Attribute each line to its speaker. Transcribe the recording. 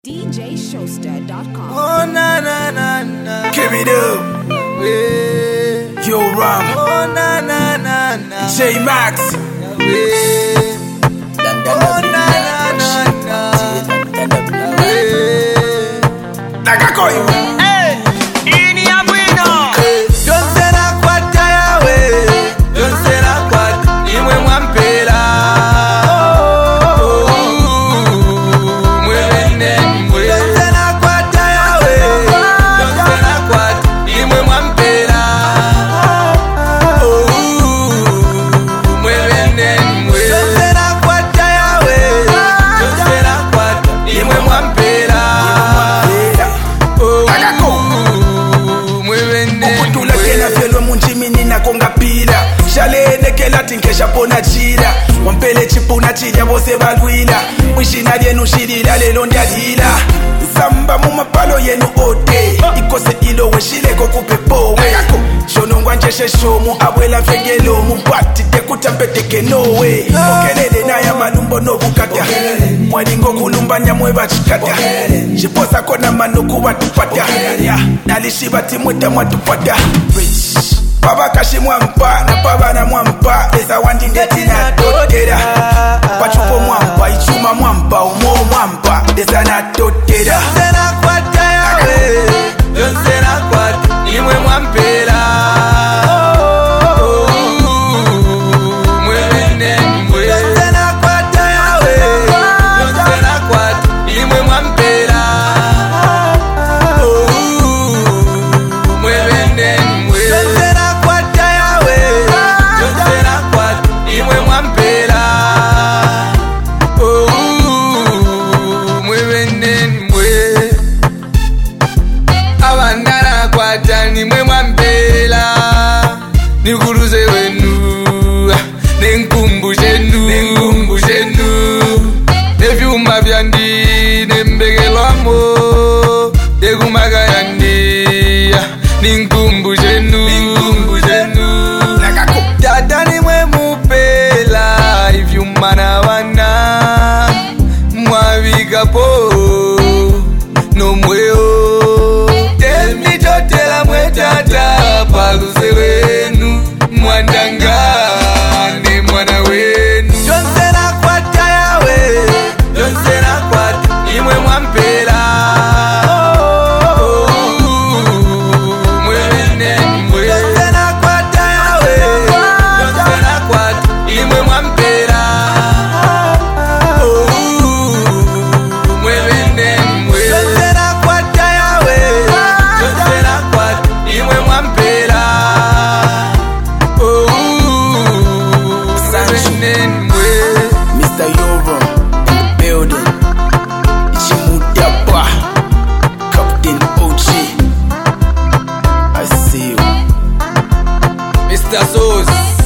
Speaker 1: DJShowster.com.
Speaker 2: Oh na na na na.
Speaker 3: Give it up.
Speaker 2: Yeah.
Speaker 3: Yo, Ram.
Speaker 2: Oh na na na na.
Speaker 3: J Max.
Speaker 2: Yeah. Oh na na na na. Yeah.
Speaker 3: Nagakoyo.
Speaker 2: Hey. Ini ya bueno. Don't say na kwata yawe. Don't say na kwata. Imwe mwampela.
Speaker 3: Shalene ke lati nkesha pona chila Wampele chipuna chilya bose balwila Mwishina lyenu shilila lelo ndyalila Zamba mumapalo yenu ote Ikose ilo weshileko kupepowe Shonongwa njeshe shomu abwela mfengelo Mumpati tekuta mpeteke nowe Okelele na ya malumbo no bukata Mwalingo kulumbanya mweba chikata Chiposa kona manuku watupata Nalishiba timwita mwatupata Baba kashi mwampa na baba na mwampa Eza wandi ngeti na totera Pachupo mwampa, ichuma mwampa, umo mwampa Eza na totera
Speaker 2: Jonse na kwata yawe Jonse na kwata imwe mwampela Jonse na kwata yawe Jonse na kwata imwe mwampela Nimwe mwampela Nikuruze wenu Nenkumbushe nu Nevyuma vyandi Nembegelwamo Dekumaga yandi Ninkumbushe nu Dada nimwe mupela Ivyuma na wana Mwavikapo No mweo Tata paluze wenu Mwandanga ni mwana wenu Jonse na kwata yawe Jonse na kwata imwe mwampela Jonse na kwata yawe Jonse na kwata imwe mwampela Jonse na kwata yawe Jonse na kwata imwe mwampela
Speaker 3: Mr. Yoro in the building Ichimutapa Captain OG I see you
Speaker 2: Mr. Sauce